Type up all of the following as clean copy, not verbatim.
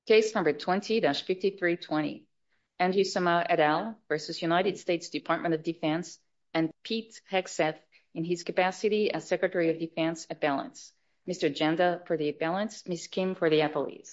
Case number 20-5320. Angie Sama et al. Versus United States Department of Defense and Pete Hegseth in his capacity as Secretary of Defense appellants. Mr. Janda for the appellants, Ms. Kim for the appellees.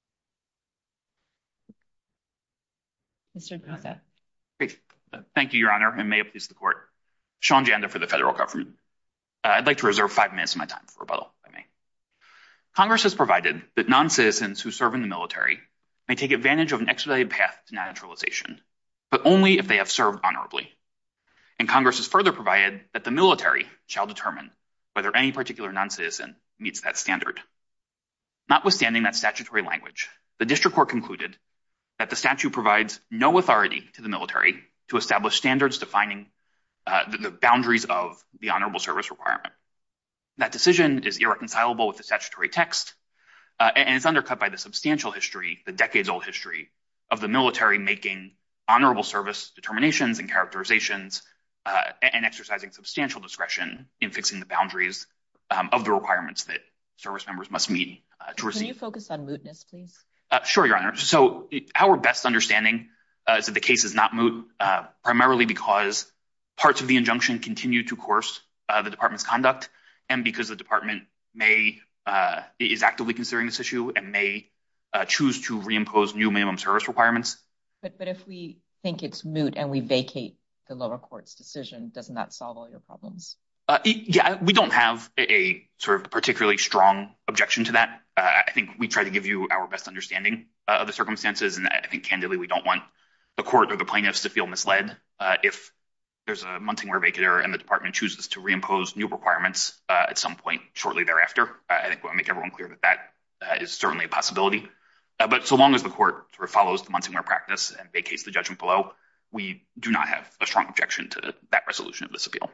Mr. Janda. Great. Thank you, Your Honor, and may it please the court. Sean Janda for the federal government. I'd like to reserve 5 minutes of my time for rebuttal, if I may. Congress has provided that non-citizens who serve in the military may take advantage of an expedited path to naturalization, but only if they have served honorably. And Congress has further provided that the military shall determine whether any particular non-citizen meets that standard. Notwithstanding that statutory language, the district court concluded that the statute provides no authority to the military to establish standards defining the boundaries of the honorable service requirement. That decision is irreconcilable with the statutory text, and it's undercut by the substantial history, the decades-old history, of the military making honorable service determinations and characterizations and exercising substantial discretion in fixing the boundaries of the requirements that service members must meet to receive. Can you focus on mootness, please? Sure, Your Honor. So our best understanding is that the case is not moot, primarily because parts of the injunction continue to course the department's conduct, and because the department is actively considering this issue and may choose to reimpose new minimum service requirements. But if we think it's moot and we vacate the lower court's decision, doesn't that solve all your problems? Yeah, we don't have a sort of particularly strong objection to that. I think we try to give you our best understanding of the circumstances, and I think candidly we don't want the court or the plaintiffs to feel misled if there's a Munsingware vacater and the department chooses to reimpose new requirements at some point shortly thereafter. I think we want to make everyone clear that that is certainly a possibility. But so long as the court sort of follows the Munsingware practice and vacates the judgment below, we do not have a strong objection to that resolution of this appeal.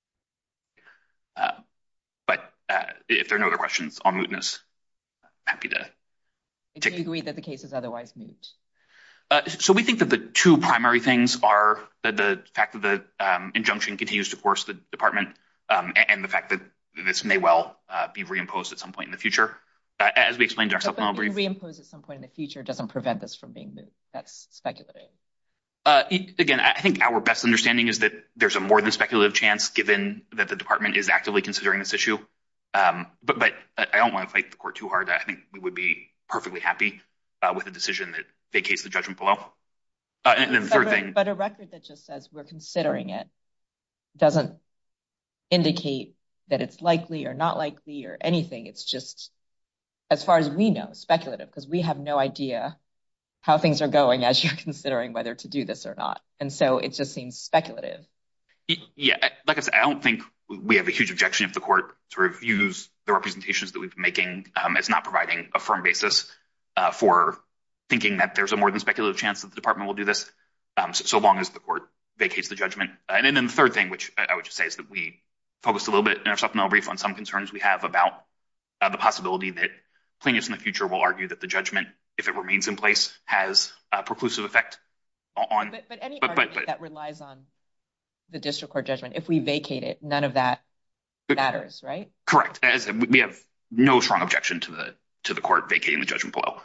But if there are no other questions on mootness, I'm happy to. Do you agree that the case is otherwise moot? So we think that the two primary things are that the fact that the injunction continues to course the department and the fact that this may well be reimposed at some point in the future. As we explained in our supplemental brief. Reimposed at some point in the future doesn't prevent this from being moot. That's speculative. Again, I think our best understanding is that there's a more than speculative chance given that the department is actively considering this issue. But I don't want to fight the court too hard. I think we would be perfectly happy with a decision that vacates the judgment below. And then the third thing. But a record that just says we're considering it doesn't indicate that it's likely or not likely or anything. It's just, as far as we know, speculative, because we have no idea how things are going as you're considering whether to do this or not. And so it just seems speculative. Yeah, like I said, I don't think we have a huge objection if the court sort of views the representations that we've been making as not providing a firm basis for thinking that there's a more than speculative chance that the department will do this, so long as the court vacates the judgment. And then the third thing, which I would just say, is that we focused a little bit in our supplemental brief on some concerns we have about the possibility that plaintiffs in the future will argue that the judgment, if it remains in place, has a preclusive effect on. But any argument that relies on the district court judgment, if we vacate it, none of that matters, right? Correct. As we have no strong objection to the court vacating the judgment below.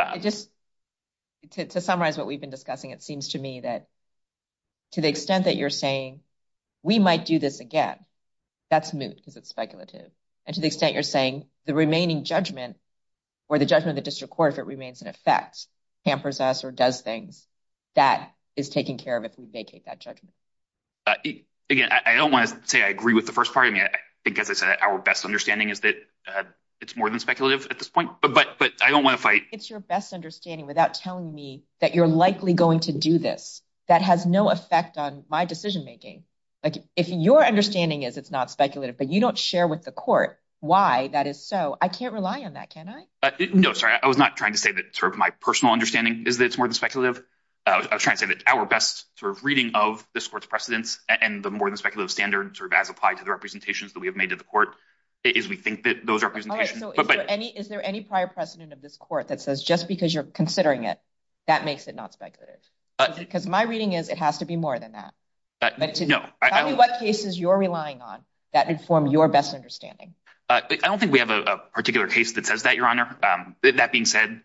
To summarize what we've been discussing, it seems to me that to the extent that you're saying we might do this again, that's moot because it's speculative. And to the extent you're saying the remaining judgment or the judgment of the district court, if it remains in effect, hampers us or does things, that is taken care of if we vacate that judgment. Again, I don't want to say I agree with the first part. I mean, I think, as I said, our best understanding is that it's more than speculative at this point. But I don't want to fight. It's your best understanding without telling me that you're likely going to do this. That has no effect on my decision making. Like, if your understanding is it's not speculative, but you don't share with the court why that is so, I can't rely on that, can I? No, sorry. I was not trying to say that sort of my personal understanding is that it's more than speculative. I was trying to say that our best sort of reading of this court's precedents and the more than speculative standard sort of as applied to the representations that we have made to the court is we think that those representations. All right, so is there any prior precedent of this court that says just because you're considering it, that makes it not speculative? Because my reading is it has to be more than that. No. Tell me what cases you're relying on that inform your best understanding. I don't think we have a particular case that says that, Your Honor. That being said,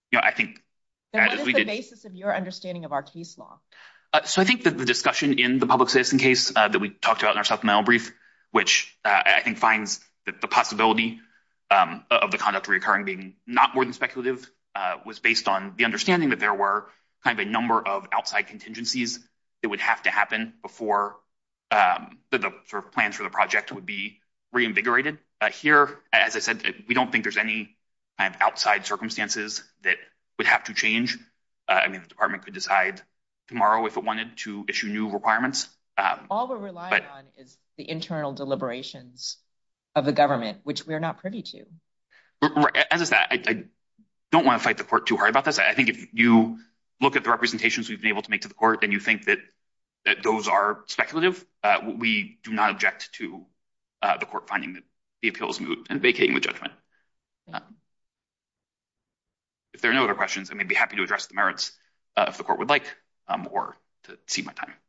I think then what is the basis of your understanding of our case law? So I think that the discussion in the public citizen case that we talked about in our supplemental brief, which I think finds that the possibility of the conduct reoccurring being not more than speculative, was based on the understanding that there were kind of a number of outside contingencies that would have to happen before the sort of plans for the project would be reinvigorated. Here, as I said, we don't think there's any kind of outside circumstances that would have to change. I mean, the department could decide tomorrow if it wanted to issue new requirements. All we're relying on is the internal deliberations of the government, which we're not privy to. As I said, I don't want to fight the court too hard about this. I think if you look at the representations we've been able to make to the court and you think that those are speculative, we do not object to the court finding that the appeal is moot and vacating the judgment. If there are no other questions, I may be happy to address the merits if the court would like, or to cede my time.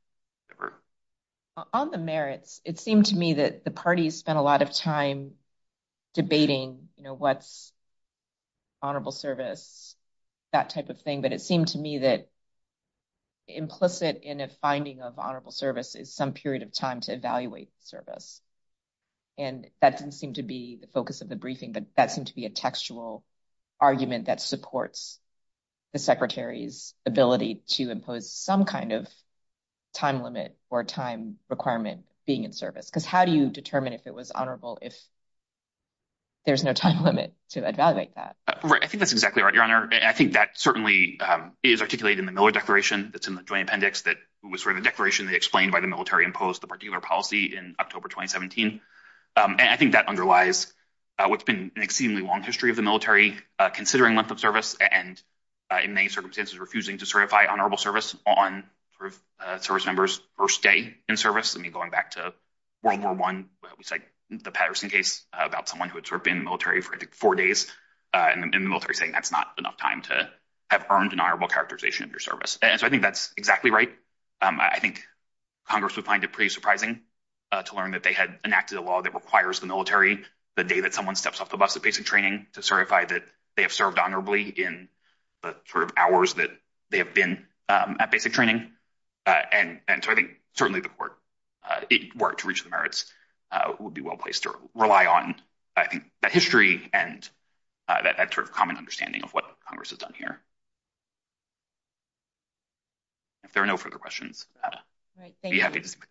On the merits, it seemed to me that the parties spent a lot of time debating, what's honorable service, that type of thing. But it seemed to me that implicit in a finding of honorable service is some period of time to evaluate the service. And that didn't seem to be the focus of the briefing, but that seemed to be a textual argument that supports the secretary's ability to impose some kind of time limit or time requirement being in service. Because how do you determine if it was honorable if there's no time limit to evaluate that? Right. I think that's exactly right, Your Honor. I think that certainly is articulated in the Miller Declaration that's in the Joint Appendix, that was sort of the declaration that explained why the military imposed the particular policy in October 2017. And I think that underlies what's been an exceedingly long history of the military considering length of service and in many circumstances refusing to certify honorable service on sort of service members' first day in service. I mean, going back to World War I, we cite the Patterson case about someone who had sort of been in the military for, I think, 4 days, and the military saying that's not enough time to have earned an honorable characterization of your service. And so I think that's exactly right. I think Congress would find it pretty surprising to learn that they had enacted a law that requires the military, the day that someone steps off the bus at basic training, to certify that they have served honorably in the sort of hours that they have been at basic training. And so I think certainly the court, were to reach the merits, would be well placed to rely on, I think, that history and that sort of common understanding of what Congress has done here. If there are no further questions, right, I'd be happy to speak.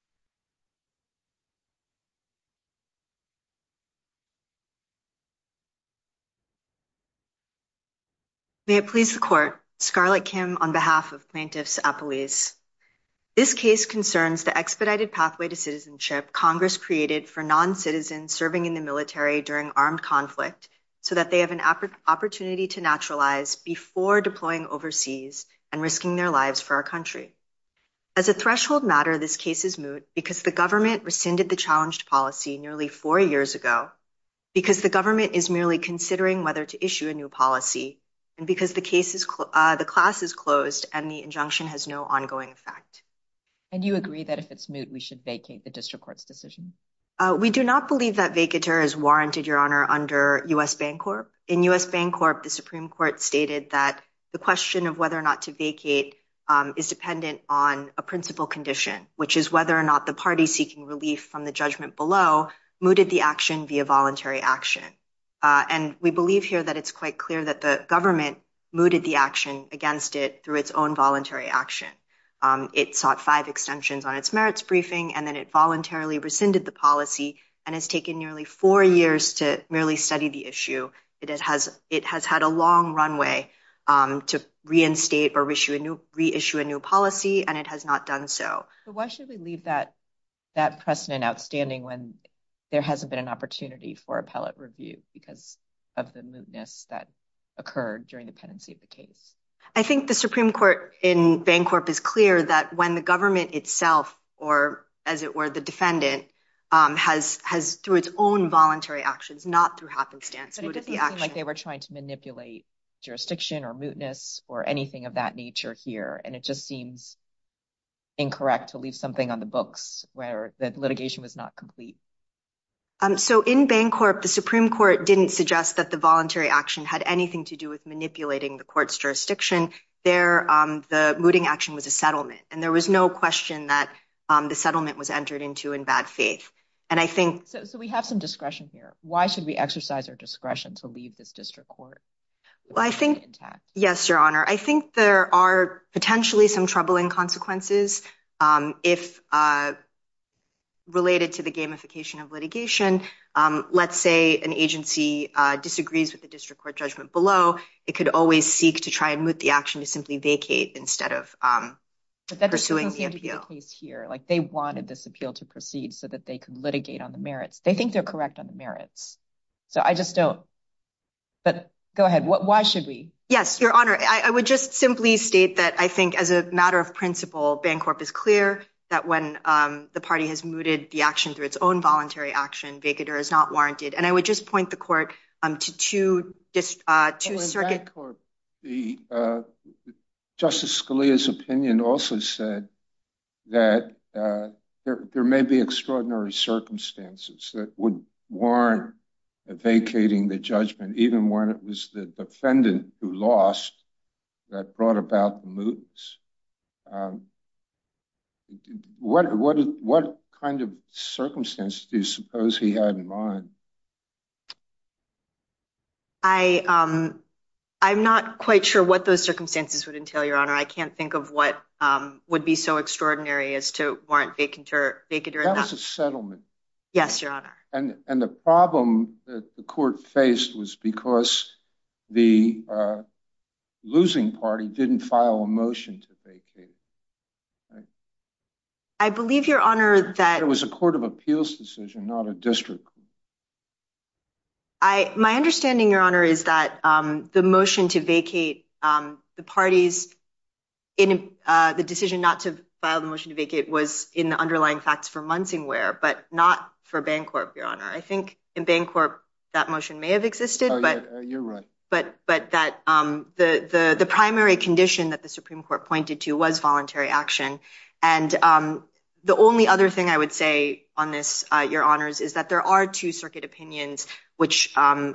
May it please the court, Scarlett Kim on behalf of plaintiffs' appellees. This case concerns the expedited pathway to citizenship Congress created for non-citizens serving in the military during armed conflict so that they have an opportunity to naturalize before deploying overseas and risking their lives for our country. As a threshold matter, this case is moot because the government rescinded the challenged policy nearly 4 years ago, because the government is merely considering whether to issue a new policy, and because the class is closed and the injunction has no ongoing effect. And you agree that if it's moot, we should vacate the district court's decision? We do not believe that vacatur is warranted, Your Honor, under U.S. Bancorp. In U.S. Bancorp, the Supreme Court stated that the question of whether or not to vacate is dependent on a principal condition, which is whether or not the party seeking relief from the judgment below mooted the action via voluntary action. And we believe here that it's quite clear that the government mooted the action against it through its own voluntary action. It sought 5 extensions on its merits briefing, and then it voluntarily rescinded the policy and has taken nearly 4 years to merely study the issue. It has had a long runway to reinstate or reissue a new policy, and it has not done so. But why should we leave that precedent outstanding when there hasn't been an opportunity for appellate review because of the mootness that occurred during the pendency of the case? I think the Supreme Court in Bancorp is clear that when the government itself, or as it were, the defendant, has through its own voluntary actions, not through happenstance, mooted the action. But it doesn't seem like they were trying to manipulate jurisdiction or mootness or anything of that nature here. And it just seems incorrect to leave something on the books where the litigation was not complete. So in Bancorp, the Supreme Court didn't suggest that the voluntary action had anything to do with manipulating the court's jurisdiction. There, the mooting action was a settlement, and there was no question that the settlement was entered into in bad faith. And I think so. We have some discretion here. Why should we exercise our discretion to leave this district court? Well, I think intact? Yes, Your Honor. I think there are potentially some troubling consequences if related to the gamification of litigation. Let's say an agency disagrees with the district court judgment below. It could always seek to try and moot the action to simply vacate instead of but that pursuing doesn't seem to be the case here. Like, they wanted this appeal to proceed so that they could litigate on the merits. They think they're correct on the merits. So I just don't. But go ahead. Why should we? Yes, Your Honor. I would just simply state that I think as a matter of principle, Bancorp is clear that when the party has mooted the action through its own voluntary action, vacatur is not warranted. And I would just point the court to two circuit. Bancorp, Justice Scalia's opinion also said that there may be extraordinary circumstances that would warrant vacating the judgment, even when it was the defendant who lost that brought about the mootness. What kind of circumstances do you suppose he had in mind? I'm not quite sure what those circumstances would entail, Your Honor. I can't think of what would be so extraordinary as to warrant vacatur. That was a settlement. Yes, Your Honor. And the problem that the court faced was because the losing party didn't file a motion to vacate it. Right? I believe, Your Honor, that it was a court of appeals decision, not a district court. My understanding, Your Honor, is that the motion to vacate the parties in the decision not to file the motion to vacate was in the underlying facts for Munsingware, but not for Bancorp, Your Honor. I think in Bancorp that motion may have existed, but you're right. But that the primary condition that the Supreme Court pointed to was voluntary action. And the only other thing I would say on this, Your Honors, is that there are two circuit opinions which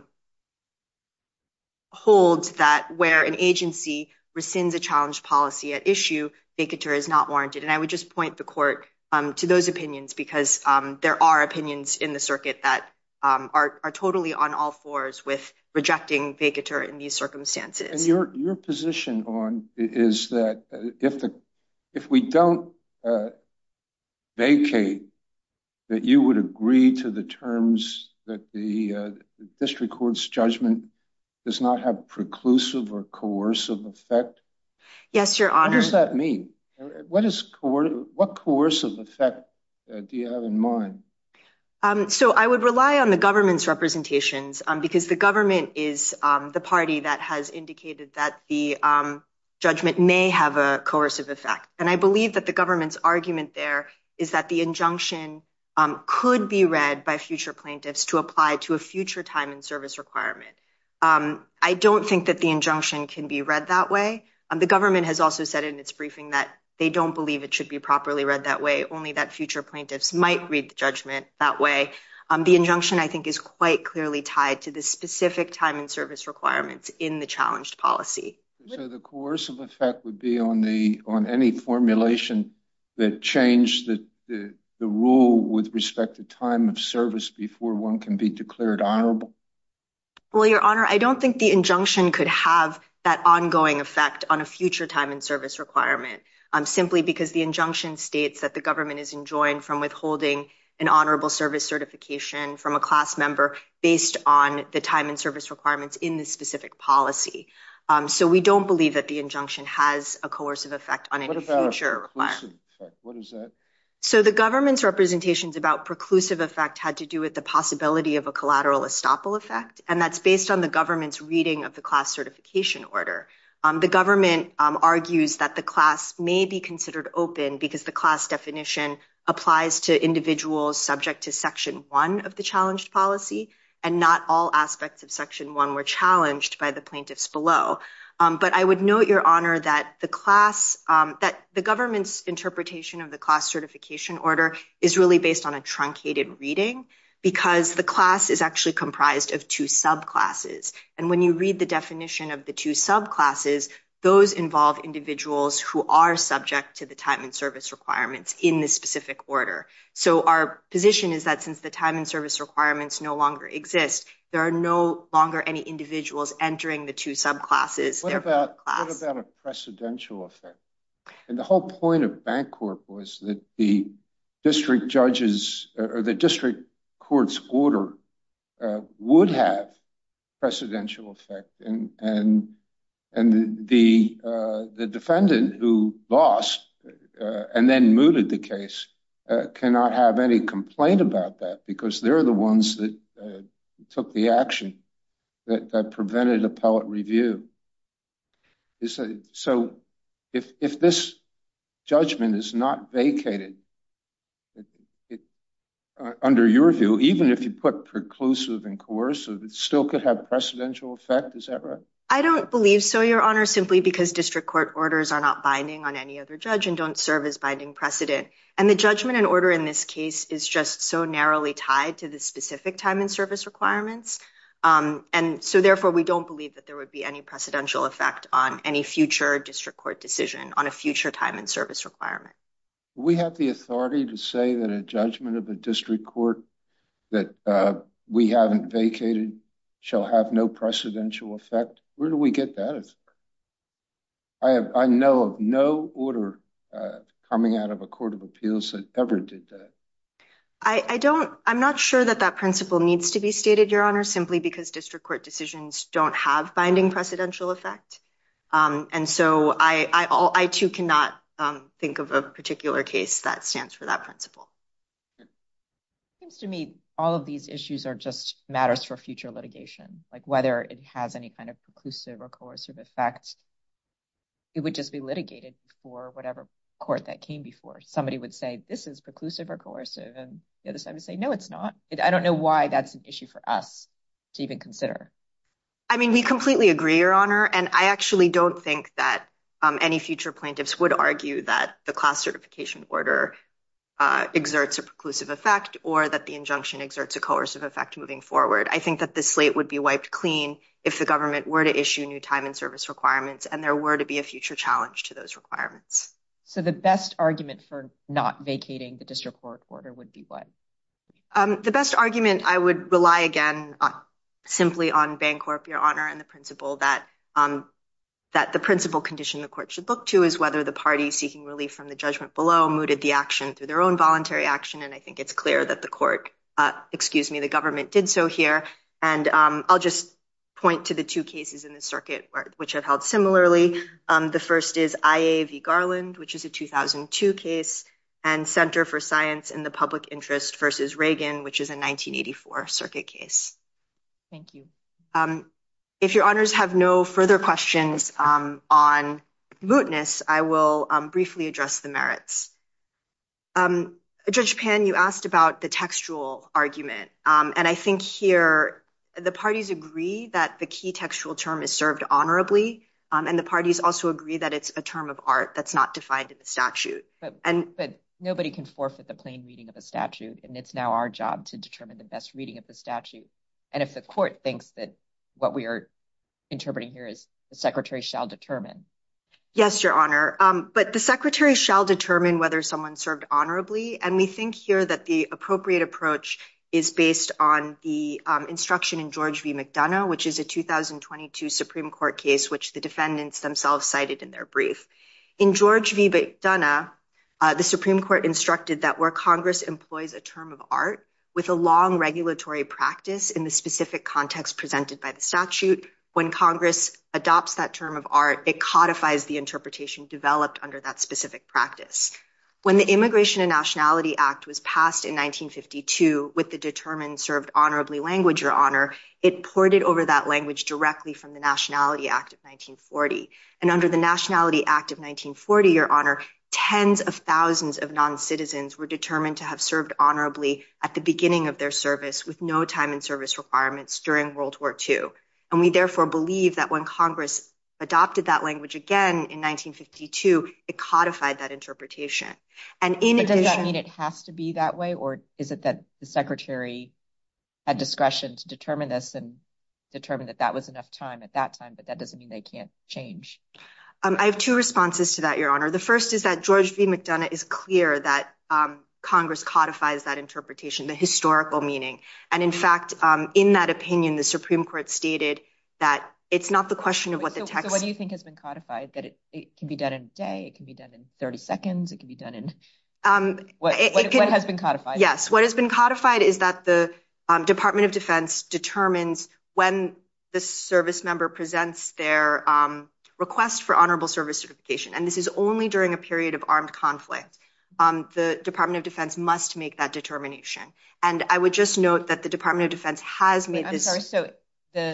hold that where an agency rescinds a challenged policy at issue, vacatur is not warranted. And I would just point the court to those opinions because there are opinions in the circuit that are totally on all fours with rejecting vacatur in these circumstances. And your position on is that if we don't vacate, that you would agree to the terms that the district court's judgment does not have preclusive or coercive effect? Yes, Your Honor. What does that mean? What coercive effect do you have in mind? So I would rely on the government's representations because the government is the party that has indicated that the judgment may have a coercive effect. And I believe that the government's argument there is that the injunction could be read by future plaintiffs to apply to a future time and service requirement. I don't think that the injunction can be read that way. The government has also said in its briefing that they don't believe it should be properly read that way, only that future plaintiffs might read the judgment that way. The injunction, I think, is quite clearly tied to the specific time and service requirements in the challenged policy. So the coercive effect would be on any formulation that changed the rule with respect to time of service before one can be declared honorable? Well, Your Honor, I don't think the injunction could have that ongoing effect on a future time and service requirement, simply because the injunction states that the government is enjoined from withholding an honorable service certification from a class member based on the time and service requirements in the specific policy. So we don't believe that the injunction has a coercive effect on any future requirement. What is that? So the government's representations about preclusive effect had to do with the possibility of a collateral estoppel effect, and that's based on the government's reading of the class certification order. The government argues that the class may be considered open because the class definition applies to individuals subject to Section 1 of the challenged policy, and not all aspects of Section 1 were challenged by the plaintiffs below. But I would note, Your Honor, that the government's interpretation of the class certification order is really based on a truncated reading. because the class is actually comprised of two subclasses. And when you read the definition of the two subclasses, those involve individuals who are subject to the time and service requirements in this specific order. So our position is that since the time and service requirements no longer exist, there are no longer any individuals entering the two subclasses. What about a precedential effect? And the whole point of Bancorp was that the district judges or the district court's order would have precedential effect, and the defendant who lost and then mooted the case cannot have any complaint about that because they're the ones that took the action that prevented appellate review. So if this judgment is not vacated, under your view, even if you put preclusive and coercive, it still could have precedential effect. Is that right? I don't believe so, Your Honor, simply because district court orders are not binding on any other judge and don't serve as binding precedent. And the judgment and order in this case is just so narrowly tied to the specific time and service requirements. And so therefore, we don't believe that there would be any precedential effect on any future district court decision on a future time and service requirement. We have the authority to say that a judgment of a district court that we haven't vacated shall have no precedential effect. Where do we get that? I know of no order coming out of a court of appeals that ever did that. I'm not sure that principle needs to be stated, Your Honor, simply because district court decisions don't have binding precedential effect. And so I too cannot think of a particular case that stands for that principle. It seems to me all of these issues are just matters for future litigation, like whether it has any kind of preclusive or coercive effect. It would just be litigated before whatever court that came before. Somebody would say, this is preclusive or coercive, and the other side would say, no, it's not. I don't know why that's an issue for us to even consider. I mean, we completely agree, Your Honor, and I actually don't think that any future plaintiffs would argue that the class certification order exerts a preclusive effect or that the injunction exerts a coercive effect moving forward. I think that the slate would be wiped clean if the government were to issue new time and service requirements and there were to be a future challenge to those requirements. So the best argument for not vacating the district court order would be what? The best argument, I would rely again simply on Bancorp, Your Honor, and the principle that the principal condition the court should look to is whether the party seeking relief from the judgment below mooted the action through their own voluntary action. And I think it's clear that the government did so here. And I'll just point to the two cases in the circuit which have held similarly. The first is IA v. Garland, which is a 2002 case, and Center for Science in the Public Interest versus Reagan, which is a 1984 circuit case. Thank you. If Your Honors have no further questions on mootness, I will briefly address the merits. Judge Pan, you asked about the textual argument, and I think here the parties agree that the key textual term is served honorably, and the parties also agree that it's a term of art that's not defined in the statute. But nobody can forfeit the plain reading of a statute, and it's now our job to determine the best reading of the statute. And if the court thinks that what we are interpreting here is the secretary shall determine. Yes, Your Honor. But the secretary shall determine whether someone served honorably. And we think here that the appropriate approach is based on the instruction in George v. McDonough, which is a 2022 Supreme Court case, which the defendants themselves cited in their brief. In George v. McDonough, the Supreme Court instructed that where Congress employs a term of art with a long regulatory practice in the specific context presented by the statute, when Congress adopts that term of art, it codifies the interpretation developed under that specific practice. When the Immigration and Nationality Act was passed in 1952 with the determined served honorably language, Your Honor, it ported over that language directly from the Nationality Act of 1940. And under the Nationality Act of 1940, Your Honor, tens of thousands of non-citizens were determined to have served honorably at the beginning of their service with no time and service requirements during World War II. And we therefore believe that when Congress adopted that language again in 1952, it codified that interpretation. And in addition, does that mean it has to be that way, or is it that the secretary had discretion to determine this and determine that that was enough time at that time, but that doesn't mean they can't change. I have two responses to that, Your Honor. The first is that George v. McDonough is clear that Congress codifies that interpretation, the historical meaning. And in fact, in that opinion, the Supreme Court stated that it's not the question of what the text... So what do you think has been codified? That it can be done in a day, it can be done in 30 seconds, it can be done in... What has been codified? Yes, what has been codified is that the Department of Defense determines when the service member presents their request for honorable service certification. And this is only during a period of armed conflict. The Department of Defense must make that determination. And I would just note that the Department of Defense has made this... I'm sorry, so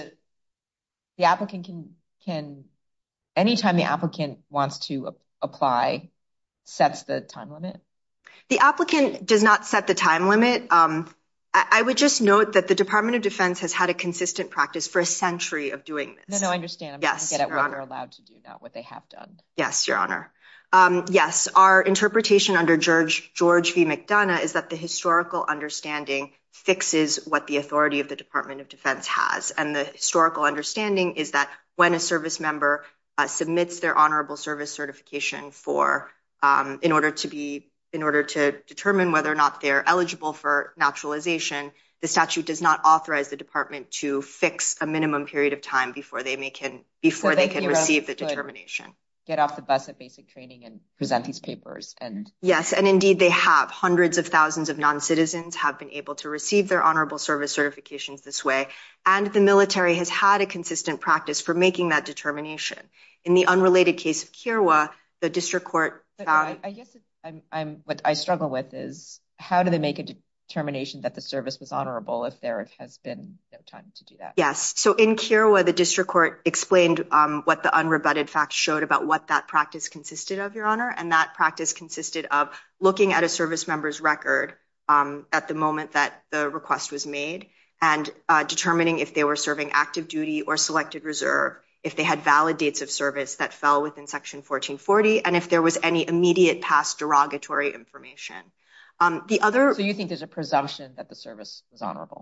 the applicant can, anytime the applicant wants to apply, sets the time limit? The applicant does not set the time limit. I would just note that the Department of Defense has had a consistent practice for a century of doing this. No, I understand. I'm trying to get at what they're allowed to do, not what they have done. Yes, Your Honor. Yes, our interpretation under George v. McDonough is that the historical understanding fixes what the authority of the Department of Defense has. And the historical understanding is that when a service member submits their honorable service certification in order to determine whether or not they're eligible for naturalization, the statute does not authorize the department to fix a minimum period of time before they can receive the determination. Get off the bus at basic training and present these papers. Yes, and indeed they have. Hundreds of thousands of non-citizens have been able to receive their honorable service certifications this way. And the military has had a consistent practice for making that determination. In the unrelated case of Kiowa, the district court found... I guess what I struggle with is how do they make a determination that the service was honorable if there has been no time to do that? Yes. So in Kiowa, the district court explained what the unrebutted facts showed about what that practice consisted of, Your Honor. And that practice consisted of looking at a service member's record at the moment that the request was made and determining if they were serving active duty or selected reserve, if they had valid dates of service that fell within Section 1440, and if there was any immediate past derogatory information. So you think there's a presumption that the service was honorable?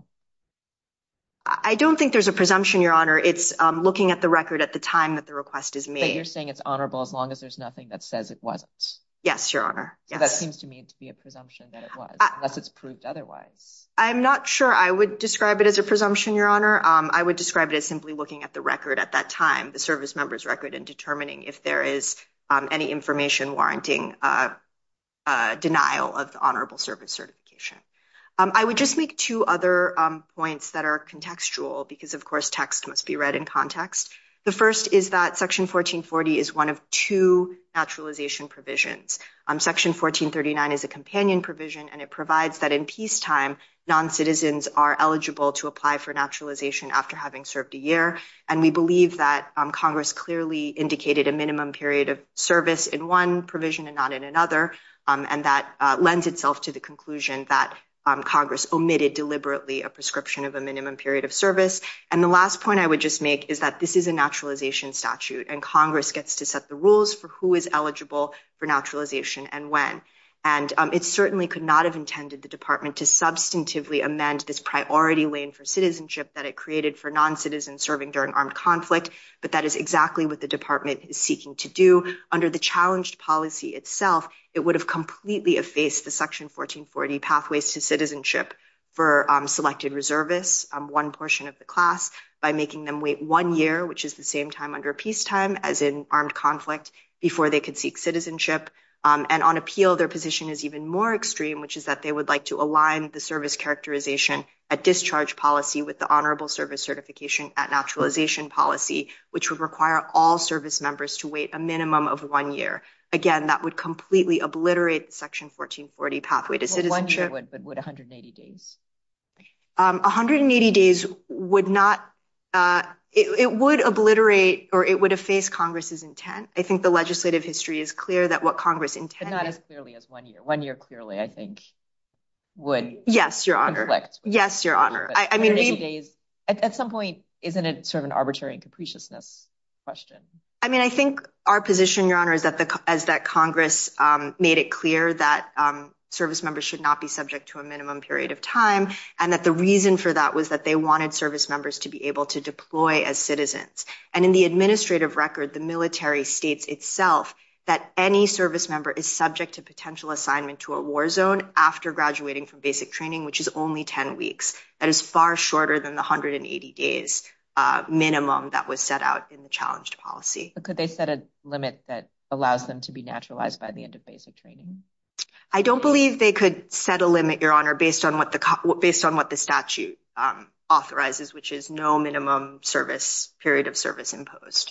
I don't think there's a presumption, Your Honor. It's looking at the record at the time that the request is made. But you're saying it's honorable as long as there's nothing that says it wasn't? Yes, Your Honor. So that seems to me to be a presumption that it was, unless it's proved otherwise. I'm not sure I would describe it as a presumption, Your Honor. I would describe it as simply looking at the record at that time, the service member's record, and determining if there is any information warranting denial of the honorable service certification. I would just make two other points that are contextual because, of course, text must be read in context. The first is that Section 1440 is one of two naturalization provisions. Section 1439 is a companion provision, and it provides that in peacetime, non-citizens are eligible to apply for naturalization after having served a year. And we believe that Congress clearly indicated a minimum period of service in one provision and not in another, and that lends itself to the conclusion that Congress omitted deliberately a prescription of a minimum period of service. And the last point I would just make is that this is a naturalization statute, and Congress gets to set the rules for who is eligible for naturalization and when. And it certainly could not have intended the department to substantively amend this priority lane for citizenship that it created for non-citizens serving during armed conflict, but that is exactly what the department is seeking to do. Under the challenged policy itself, it would have completely effaced the Section 1440 pathways to citizenship for selected reservists, one portion of the class, by making them wait 1 year, which is the same time under peacetime as in armed conflict, before they could seek citizenship. And on appeal, their position is even more extreme, which is that they would like to align the service characterization at discharge policy with the honorable service certification at naturalization policy, which would require all service members to wait a minimum of 1 year. Again, that would completely obliterate the Section 1440 pathway to citizenship. 1 year would 180 days? 180 days would not... It would obliterate or it would efface Congress's intent. I think the legislative history is clear that what Congress intended... But not as clearly as 1 year. 1 year clearly, I think, would... Yes, Your Honor. Conflict. Yes, Your Honor. I mean, 180 days, at some point, isn't it sort of an arbitrary and capriciousness question? I mean, I think our position, Your Honor, is that Congress made it clear that service members should not be subject to a minimum period of time, and that the reason for that was that they wanted service members to be able to deploy as citizens. And in the administrative record, the military states itself that any service member is subject to potential assignment to a war zone after graduating from basic training, which is only 10 weeks. That is far shorter than the 180 days minimum that was set out in the challenged policy. But could they set a limit that allows them to be naturalized by the end of basic training? I don't believe they could set a limit, Your Honor, based on what the statute authorizes, which is no minimum period of service imposed.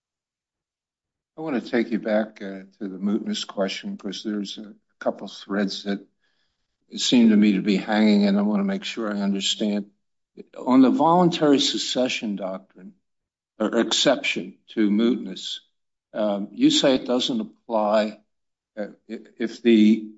I want to take you back to the mootness question, because there's a couple of threads that seem to me to be hanging, and I want to make sure I understand. On the voluntary secession doctrine, or exception to mootness, you say it doesn't apply if the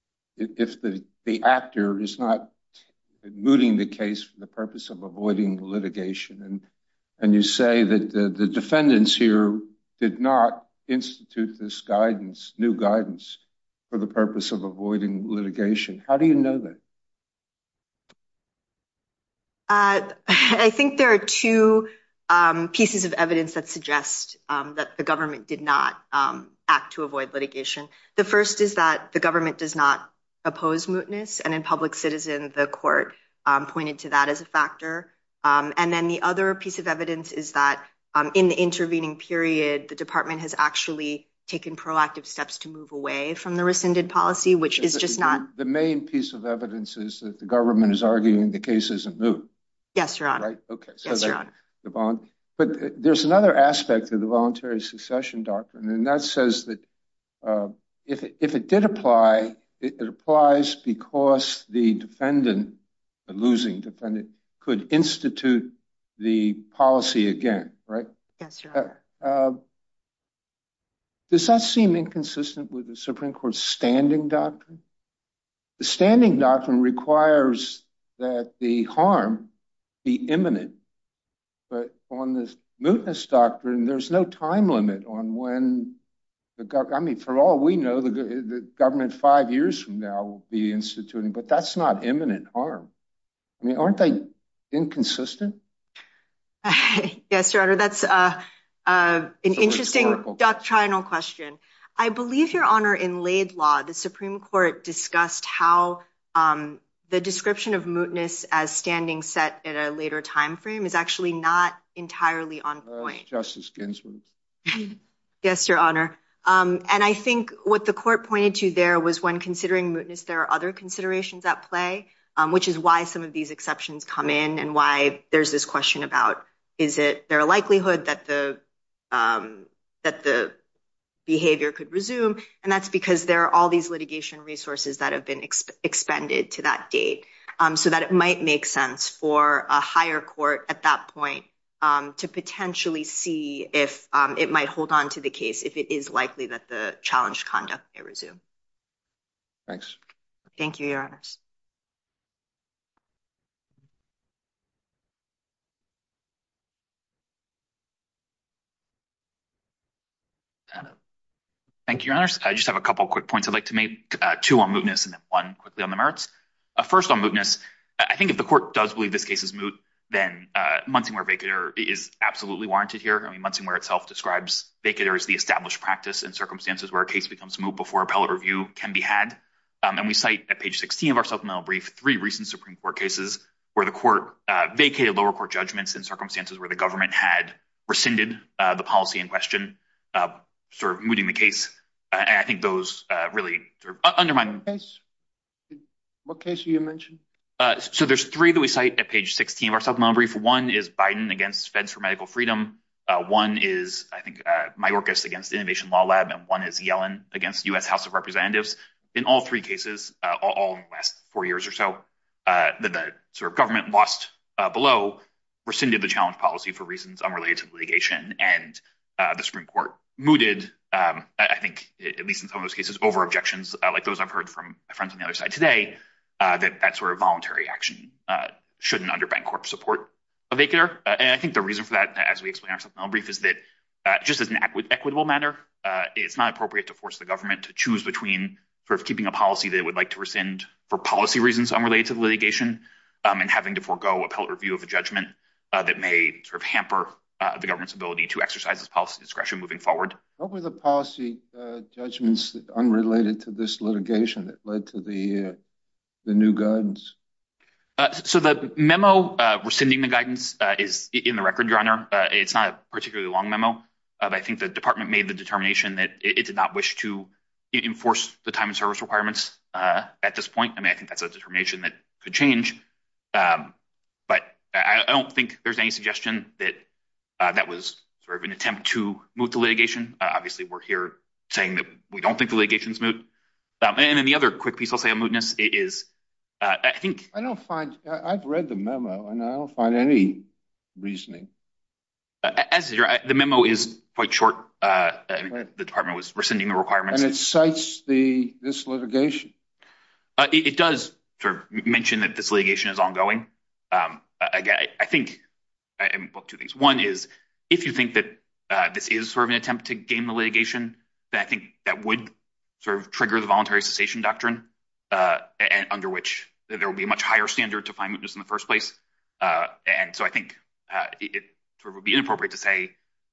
actor is not mooting the case for the purpose of avoiding litigation. And you say that the defendants here did not institute this new guidance for the purpose of avoiding litigation. How do you know that? I think there are two pieces of evidence that suggest that the government did not act to avoid litigation. The first is that the government does not oppose mootness, and in Public Citizen, the court pointed to that as a factor. And then the other piece of evidence is that in the intervening period, the department has actually taken proactive steps to move away from the rescinded policy, which is just not. The main piece of evidence is that the government is arguing the case isn't moot. Yes, Your Honor. Right? Okay. So yes, Your Honor. But there's another aspect of the voluntary secession doctrine, and that says that if it did apply, it applies because the defendant, the losing defendant, could institute the policy again, right? Yes, Your Honor. Does that seem inconsistent with the Supreme Court's standing doctrine? The standing doctrine requires that the harm be imminent, but on the mootness doctrine, there's no time limit on when the government, I mean, for all we know, the government 5 years from now will be instituting, but that's not imminent harm. I mean, aren't they inconsistent? Yes, Your Honor, that's an interesting doctrinal question. I believe, Your Honor, in Laidlaw, the Supreme Court discussed how the description of mootness as standing set at a later time frame is actually not entirely on point. Justice Ginsburg. Yes, Your Honor. And I think what the court pointed to there was when considering mootness, there are other considerations at play, which is why some of these exceptions come in and why there's this question about, is there a likelihood that the behavior could resume? And that's because there are all these litigation resources that have been expended to that date, so that it might make sense for a higher court at that point to potentially see if it might hold on to the case if it is likely that the challenged conduct may resume. Thanks. Thank you, Your Honors. Thank you, Your Honors. I just have a couple quick points I'd like to make, two on mootness and then one quickly on the merits. First on mootness, I think if the court does believe this case is moot, then Munsingware vacatur is absolutely warranted here. I mean, Munsingware itself describes vacatur as the established practice in circumstances where a case becomes moot before appellate review can be had. And we cite at page 16 of our supplemental brief 3 recent Supreme Court cases where the court vacated lower court judgments in circumstances where the government had rescinded the policy in question, sort of mooting the case. And I think those really sort of undermine. What case do you mention? So there's 3 that we cite at page 16 of our supplemental brief. One is Biden against Feds for Medical Freedom. One is, I think, Mayorkas against Innovation Law Lab. And one is Yellen against U.S. House of Representatives. In all 3 cases, all in the last 4 years or so, the sort of government lost below, rescinded the challenge policy for reasons unrelated to litigation. And the Supreme Court mooted, I think, at least in some of those cases, over objections like those I've heard from my friends on the other side today, that sort of voluntary action shouldn't under Bancorp support a vacatur. And I think the reason for that, as we explain in our supplemental brief, is that just as an equitable matter, it's not appropriate to force the government to choose between sort of keeping a policy that it would like to rescind for policy reasons unrelated to the litigation, and having to forego appellate review of a judgment that may sort of hamper the government's ability to exercise its policy discretion moving forward. What were the policy judgments unrelated to this litigation that led to the new guidance? So the memo rescinding the guidance is in the record, Your Honor. It's not a particularly long memo, but I think the department made the determination that it did not wish to enforce the time and service requirements at this point. I mean, I think that's a determination that could change, but I don't think there's any suggestion that that was sort of an attempt to moot the litigation. Obviously, we're here saying that we don't think the litigation's moot. And then the other quick piece I'll say on mootness is, I think I've read the memo and I don't find any reasoning. The memo is quite short. The department was rescinding the requirements. And it cites this litigation. It does sort of mention that this litigation is ongoing. Again, I think two things. One is, if you think that this is sort of an attempt to game the litigation, then I think that would sort of trigger the voluntary cessation doctrine, and under which there will be a much higher standard to find mootness in the first place. And so I think it sort of would be inappropriate to say,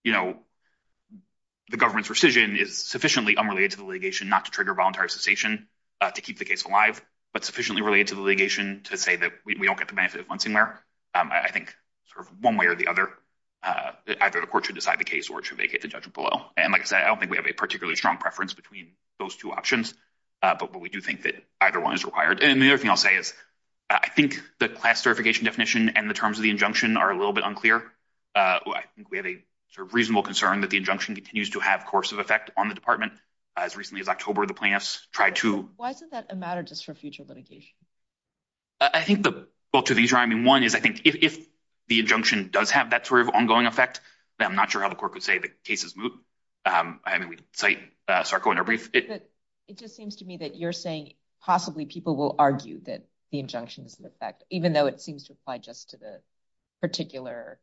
the government's rescission is sufficiently unrelated to the litigation not to trigger voluntary cessation to keep the case alive, but sufficiently related to the litigation to say that we don't get the benefit of Munsingware. I think sort of one way or the other, either the court should decide the case or it should vacate the judgment below. And like I said, I don't think we have a particularly strong preference between those two options, but we do think that either one is required. And the other thing I'll say is, I think the class certification definition and the terms of the injunction are a little bit unclear. I think we have a sort of reasonable concern that the injunction continues to have coercive effect on the department. As recently as October, the plaintiffs tried to... Why isn't that a matter just for future litigation? I think two things, I mean, one is, I think if the injunction does have that sort of ongoing effect, then I'm not sure how the court could say the case is moot. I mean, we cite Sarko in our brief. It just seems to me that you're saying possibly people will argue that the injunction is in effect, even though it seems to apply just to the particular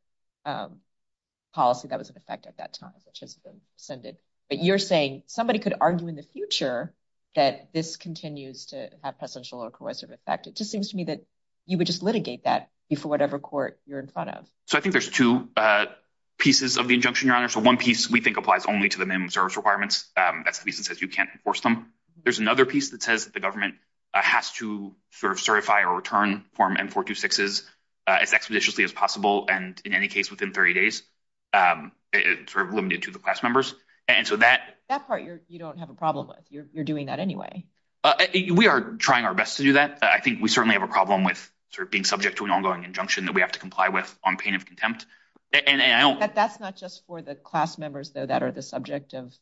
policy that was in effect at that time, which has been rescinded. But you're saying somebody could argue in the future that this continues to have presidential or coercive effect. It just seems to me that you would just litigate that before whatever court you're in front of. So I think there's two pieces of the injunction, Your Honor. So one piece we think applies only to the minimum service requirements. That's the piece that says you can't enforce them. There's another piece that says that the government has to sort of certify or return Form M426s as expeditiously as possible, and in any case within 30 days, it's sort of limited to the class members. And so that part you don't have a problem with. You're doing that anyway. We are trying our best to do that. I think we certainly have a problem with sort of being subject to an ongoing injunction that we have to comply with on pain of contempt. And I don't... That's not just for the class members, though, that are the subject of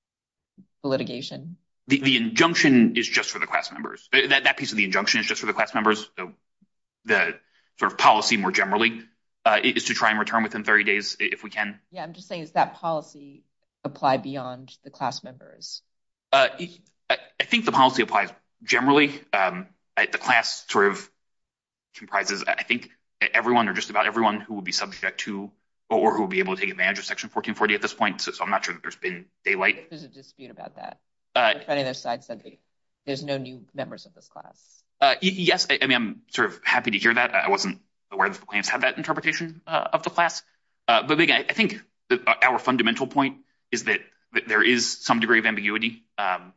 the litigation. The injunction is just for the class members. That piece of the injunction is just for the class members. So the sort of policy more generally is to try and return within 30 days if we can. Yeah, I'm just saying, is that policy apply beyond the class members? I think the policy applies generally. The class sort of comprises, I think, everyone or just about everyone who will be subject to or who will be able to take advantage of Section 1440 at this point. So I'm not sure that there's been daylight. There's a dispute about that. If any of those sides said there's no new members of this class. Yes, I mean, I'm sort of happy to hear that. I wasn't aware that the plaintiffs had that interpretation of the class. But again, I think that our fundamental point is that there is some degree of ambiguity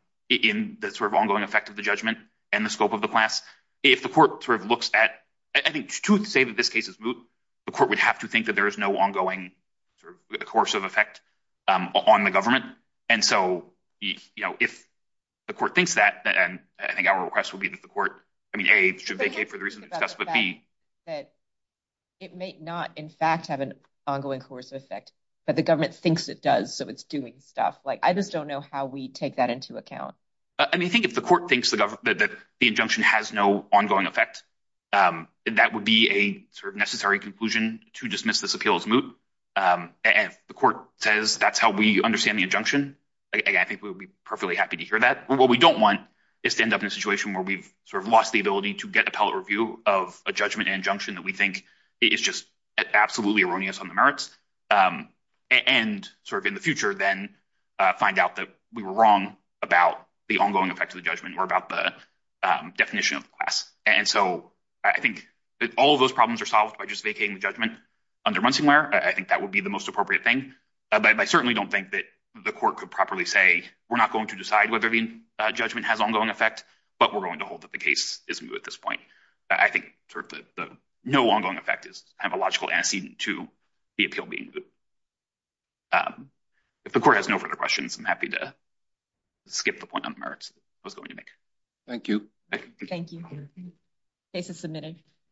in the sort of ongoing effect of the judgment and the scope of the class. If the court sort of looks at, I think, to say that this case is moot, the court would have to think that there is no ongoing sort of coercive effect on the government. And so, if the court thinks that, and I think our request would be that the court, A, should vacate for the reason discussed, but B, that it may not, in fact, have an ongoing coercive effect, but the government thinks it does, so it's doing stuff. I just don't know how we take that into account. I think if the court thinks that the injunction has no ongoing effect, that would be a sort of necessary conclusion to dismiss this appeal as moot. And if the court says that's how we understand the injunction, again, I think we would be perfectly happy to hear that. What we don't want is to end up in a situation where we've sort of lost the ability to get appellate review of a judgment and injunction that we think is just absolutely erroneous on the merits. And sort of in the future, then find out that we were wrong about the ongoing effect of the judgment or about the definition of the class. And so I think that all of those problems are solved by just vacating the judgment under Munsingware. I think that would be the most appropriate thing. But I certainly don't think that the court could properly say, we're not going to decide whether the judgment has ongoing effect, but we're going to hold that the case is moot at this point. I think sort of the no ongoing effect is kind of a logical antecedent to the appeal being moot. If the court has no further questions, I'm happy to skip the point on the merits I was going to make. Thank you. Thank you. Case is submitted.